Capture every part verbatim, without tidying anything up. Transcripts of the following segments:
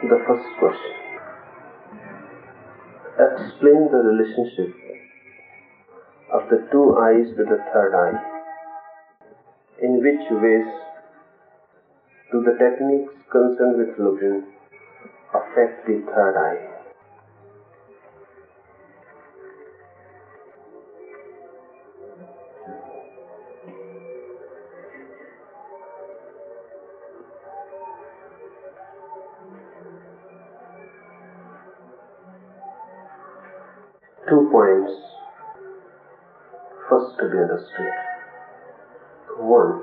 The first question. Explain the relationship of the two eyes with the third eye. In which ways do the techniques concerned with looking affect the third eye? Two points first to be understood. One,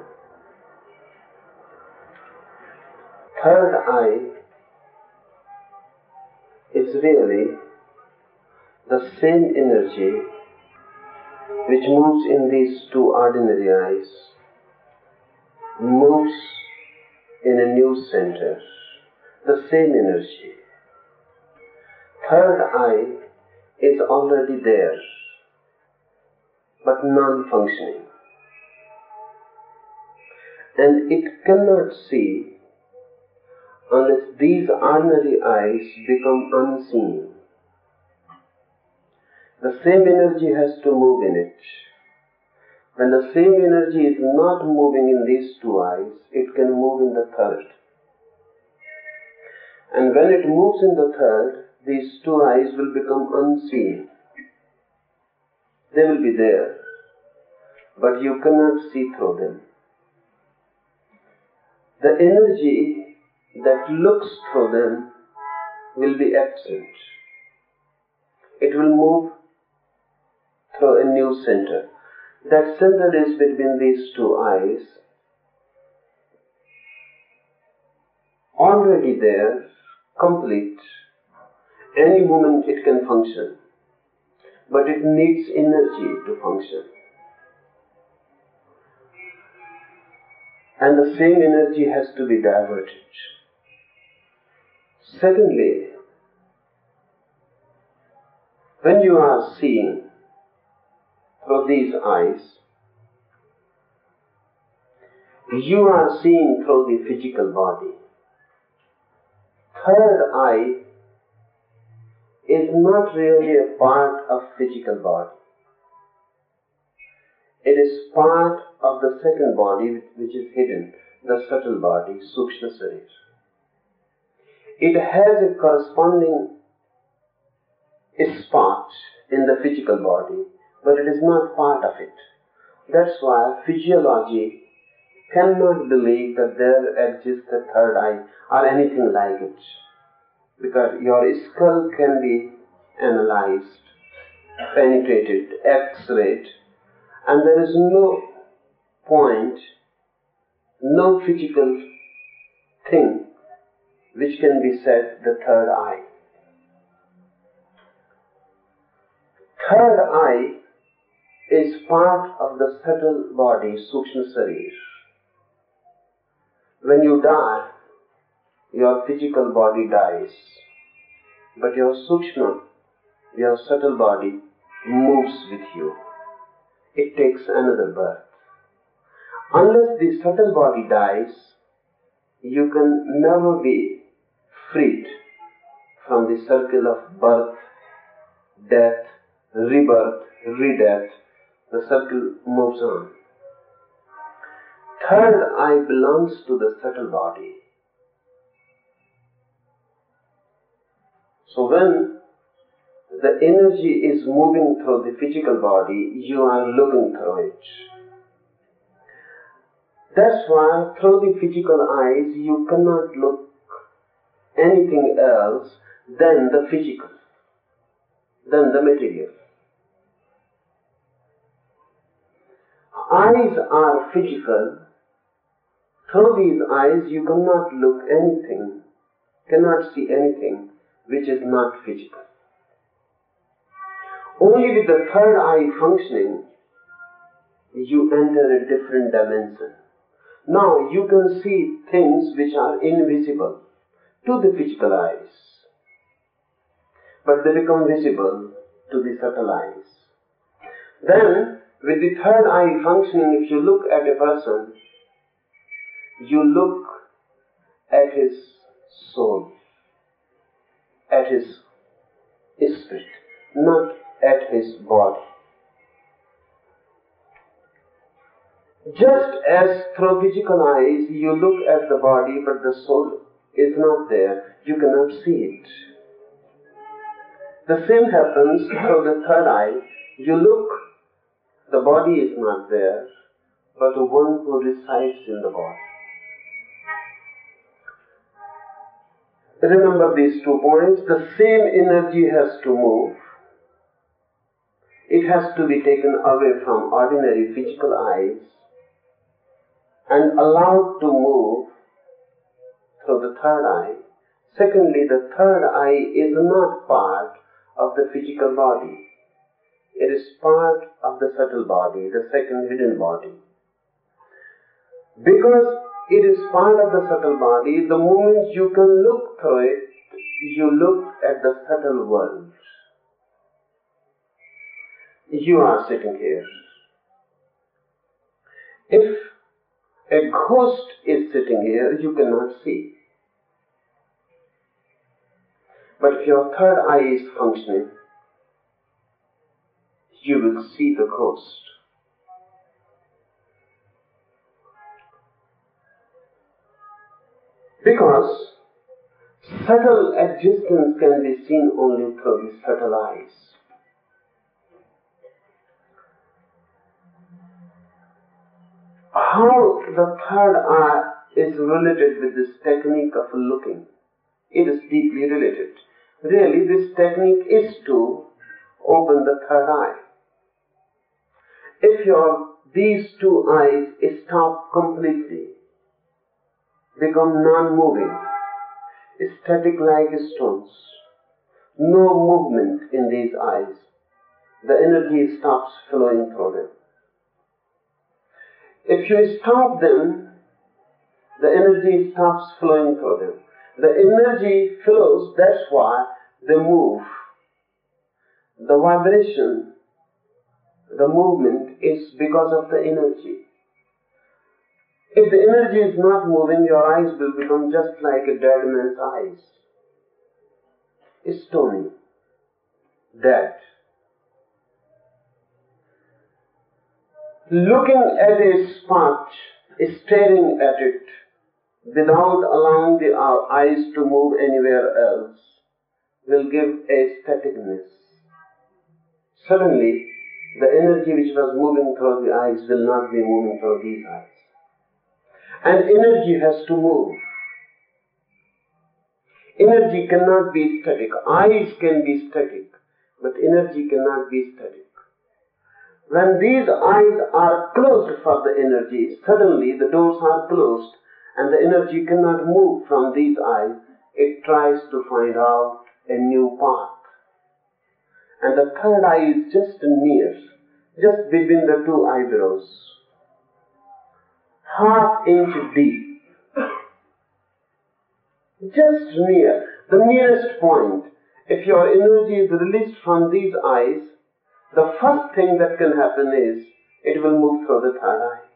third eye is really the same energy which moves in these two ordinary eyes, moves in a new center, the same energy. Third eye is already there, but non-functioning. And it cannot see unless these ordinary eyes become unseen. The same energy has to move in it. When the same energy is not moving in these two eyes, it can move in the third. And when it moves in the third, these two eyes will become unseen. They will be there, but you cannot see through them. The energy that looks through them will be absent. It will move through a new center. That center is between these two eyes, already there, complete. Any moment it can function, but it needs energy to function. And the same energy has to be diverted. Secondly, when you are seeing through these eyes, you are seeing through the physical body. Third eye is not really a part of physical body. It is part of the second body which is hidden, the subtle body, Sukshma Sarir. It has a corresponding spot in the physical body, but it is not part of it. That's why physiology cannot believe that there exists a third eye or anything like it. Because your skull can be analyzed, penetrated, x-rayed, and there is no point, no physical thing which can be said the third eye. Third eye is part of the subtle body, Sukshma Sarir. When you die, your physical body dies, but your Sukshma, your subtle body, moves with you. It takes another birth. Unless the subtle body dies, you can never be freed from the circle of birth, death, rebirth, redeath. The circle moves on. Third eye belongs to the subtle body. So when the energy is moving through the physical body, you are looking through it. That's why through the physical eyes you cannot look anything else than the physical, than the material. Eyes are physical. Through these eyes you cannot look anything, cannot see anything which is not physical. Only with the third eye functioning, you enter a different dimension. Now you can see things which are invisible to the physical eyes, but they become visible to the subtle eyes. Then, with the third eye functioning, if you look at a person, you look at his soul. at his spirit, not at his body. Just as through physical eyes you look at the body but the soul is not there, you cannot see it. The same happens through the third eye. You look, the body is not there, but the one who resides in the body. Remember these two points. The same energy has to move. It has to be taken away from ordinary physical eyes and allowed to move through the third eye. Secondly, the third eye is not part of the physical body. It is part of the subtle body, the second hidden body. Because it is part of the subtle body, the moment you can look through it, you look at the subtle world. You are sitting here. If a ghost is sitting here, you cannot see. But if your third eye is functioning, you will see the ghost. Because subtle existence can be seen only through the subtle eyes. How the third eye is related with this technique of looking? It is deeply related. Really, this technique is to open the third eye. If your these two eyes stop completely, become non-moving, static like stones, no movement in these eyes, the energy stops flowing through them. If you stop them, the energy stops flowing through them. The energy flows, that's why they move. The vibration, the movement is because of the energy. If the energy is not moving, your eyes will become just like a dead man's eyes. Stony, dead. Looking at a spot, staring at it, without allowing the eyes to move anywhere else, will give a staticness. Suddenly, the energy which was moving through the eyes will not be moving through these eyes. And energy has to move. Energy cannot be static. Eyes can be static, but energy cannot be static. When these eyes are closed for the energy, suddenly the doors are closed and the energy cannot move from these eyes. It tries to find out a new path. And the third eye is just near, just between the two eyebrows, half inch deep, just near, the nearest point. If your energy is released from these eyes, the first thing that can happen is it will move through the third eye.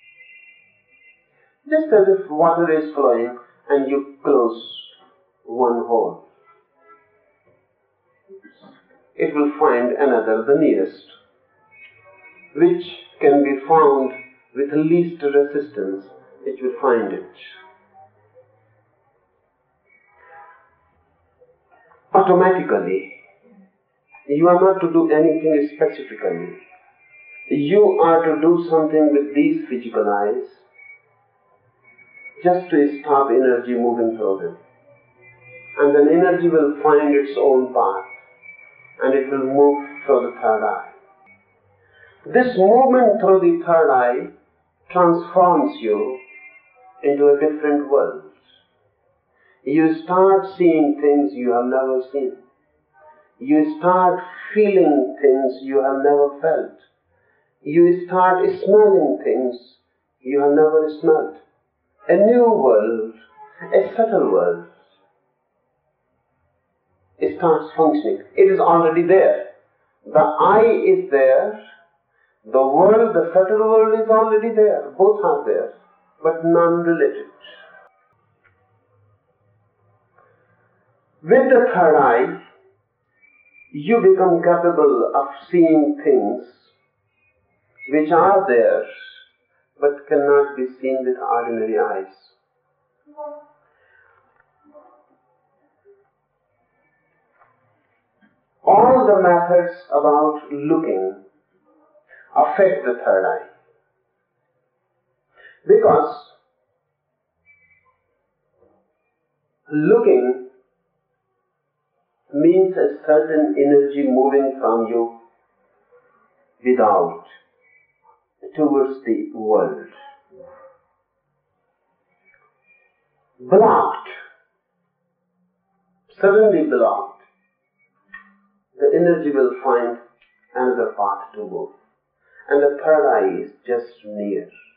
Just as if water is flowing and you close one hole, it will find another, the nearest, which can be found with least resistance. It will find it. Automatically. You are not to do anything specifically. You are to do something with these physical eyes, just to stop energy moving through them. And then energy will find its own path, and it will move through the third eye. This movement through the third eye transforms you into a different world. You start seeing things you have never seen. You start feeling things you have never felt. You start smelling things you have never smelled. A new world, a subtle world, it starts functioning. It is already there. The eye is there. The world, the subtle world is already there. Both are there, but non-related. With the third eye, you become capable of seeing things which are there but cannot be seen with ordinary eyes. All the methods about looking affect the third eye, because looking means a certain energy moving from you without towards the world. Blocked, suddenly blocked, the energy will find another path to move. And the third eye is just near.